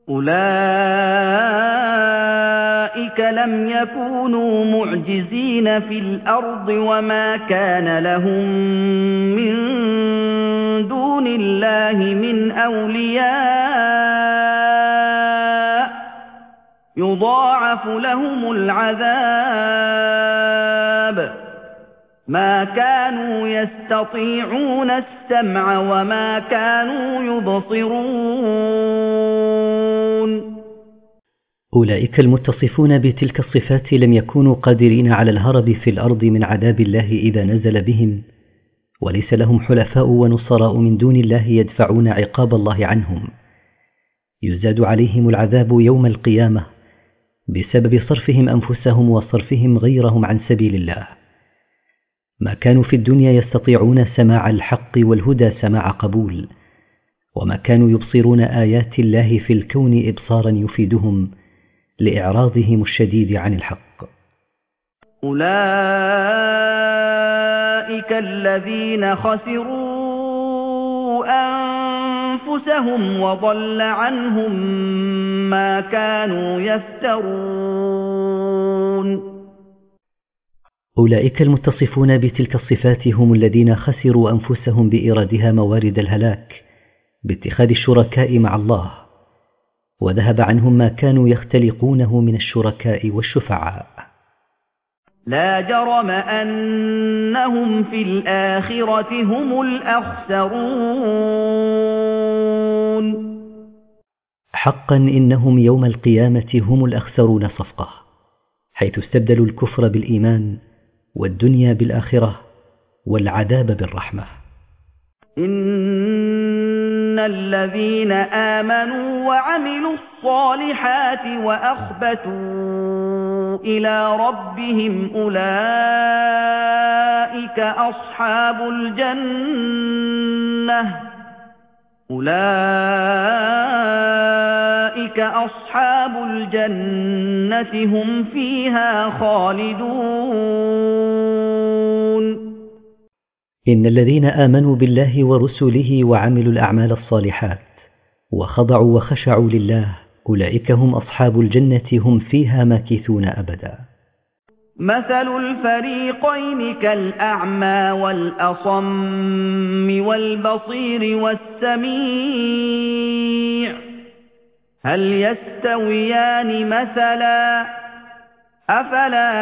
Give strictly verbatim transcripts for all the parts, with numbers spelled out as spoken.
أولئك لم يكونوا معجزين في الأرض وما كان لهم من دون الله من أولياء يضاعف لهم العذاب ما كانوا يستطيعون السمع وما كانوا يبصرون. أولئك المتصفون بتلك الصفات لم يكونوا قادرين على الهرب في الأرض من عذاب الله إذا نزل بهم، وليس لهم حلفاء ونصراء من دون الله يدفعون عقاب الله عنهم. يزاد عليهم العذاب يوم القيامة بسبب صرفهم أنفسهم وصرفهم غيرهم عن سبيل الله. ما كانوا في الدنيا يستطيعون سماع الحق والهدى سماع قبول، وما كانوا يبصرون آيات الله في الكون إبصارا يفيدهم لإعراضهم الشديد عن الحق. أولئك الذين خسروا أنفسهم وضل عنهم ما كانوا يفترون. أولئك المتصفون بتلك الصفات هم الذين خسروا أنفسهم بإيرادها موارد الهلاك باتخاذ الشركاء مع الله، وذهب عنهم ما كانوا يختلقونه من الشركاء والشفعاء. لا جرم أنهم في الآخرة هم الأخسرون. حقا إنهم يوم القيامة هم الأخسرون صفقة، حيث استبدلوا الكفر بالإيمان والدنيا بالآخرة والعذاب بالرحمة. إن الذين آمنوا وعملوا الصالحات وأخبتوا إلى ربهم أولئك أصحاب الجنة أولئك أصحاب الجنة هم فيها خالدون. إن الذين آمنوا بالله ورسله وعملوا الأعمال الصالحات وخضعوا وخشعوا لله أولئك هم أصحاب الجنة هم فيها ماكثون أبدا. مثل الفريقين كالأعمى والأصم والبصير والسميع هل يستويان مثلا أفلا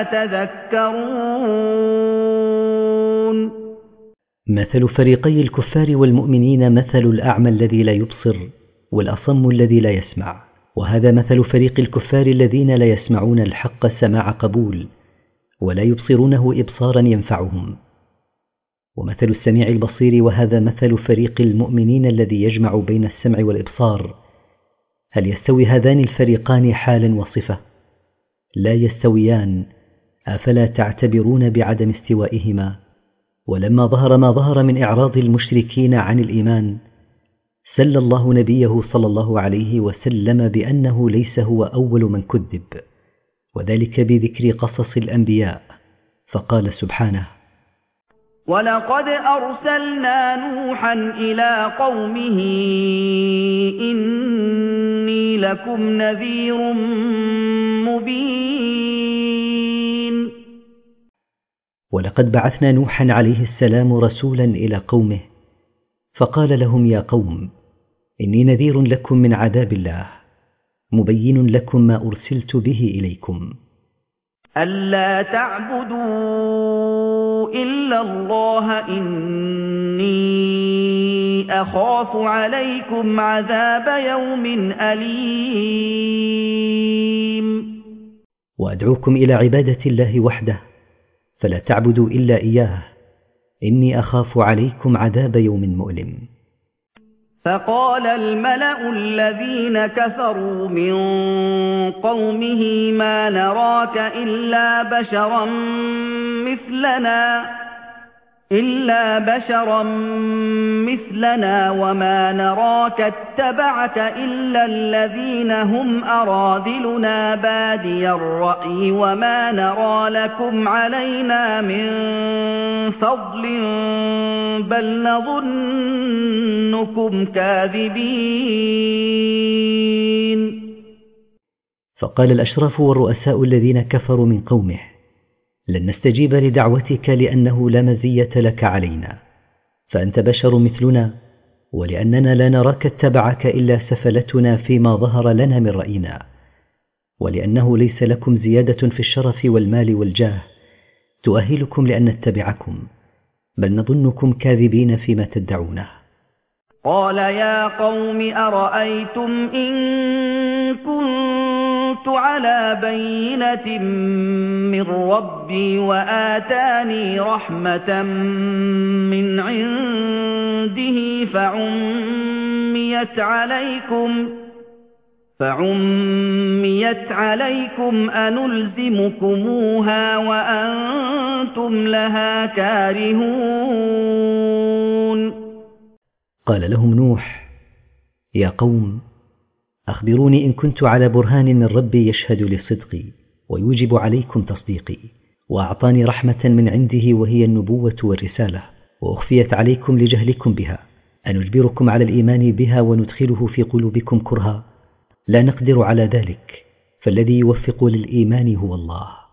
تذكرون. مثل فريقي الكفار والمؤمنين مثل الأعمى الذي لا يبصر والأصم الذي لا يسمع، وهذا مثل فريق الكفار الذين لا يسمعون الحق سماع قبول ولا يبصرونه إبصارا ينفعهم، ومثل السميع البصير وهذا مثل فريق المؤمنين الذي يجمع بين السمع والإبصار. هل يستوي هذان الفريقان حالا وصفة؟ لا يستويان، أفلا تعتبرون بعدم استوائهما؟ ولما ظهر ما ظهر من إعراض المشركين عن الإيمان سل الله نبيه صلى الله عليه وسلم بأنه ليس هو أول من كذب، وذلك بذكر قصص الأنبياء، فقال سبحانه: ولقد أرسلنا نوحا إلى قومه إني لكم نذير مبين. ولقد بعثنا نوحا عليه السلام رسولا إلى قومه فقال لهم: يا قوم إني نذير لكم من عذاب الله مبين لكم ما أرسلت به إليكم. ألا تعبدوا إلا الله إني أخاف عليكم عذاب يوم أليم. وأدعوكم إلى عبادة الله وحده فلا تعبدوا إلا إياه إني أخاف عليكم عذاب يوم مؤلم. فقال الملأ الذين كفروا من قومه ما نراك إلا بشرا مثلنا إلا بشرا مثلنا وما نراك اتبعك إلا الذين هم أراذلنا بادي الرأي وما نرى لكم علينا من فضل بل نظنكم كاذبين. فقال الأشراف والرؤساء الذين كفروا من قومه: لن نستجيب لدعوتك لأنه لا مزية لك علينا، فأنت بشر مثلنا، ولأننا لا نراك اتبعك إلا سفلتنا فيما ظهر لنا من رأينا، ولأنه ليس لكم زيادة في الشرف والمال والجاه تؤهلكم لأن نتبعكم، بل نظنكم كاذبين فيما تدعونه. قال يا قوم أرأيتم إن كنت على بينة من ربي وآتاني رحمة من عنده فعميت عليكم فعميت عليكم أنلزمكموها وأنتم لها كارهون. قال لهم نوح: يا قوم، أخبروني إن كنت على برهان من ربي يشهد لصدقي ويوجب عليكم تصديقي، وأعطاني رحمة من عنده وهي النبوة والرسالة، وأخفيت عليكم لجهلكم بها، أنجبركم على الإيمان بها وندخله في قلوبكم كرها؟ لا نقدر على ذلك، فالذي يوفق للإيمان هو الله.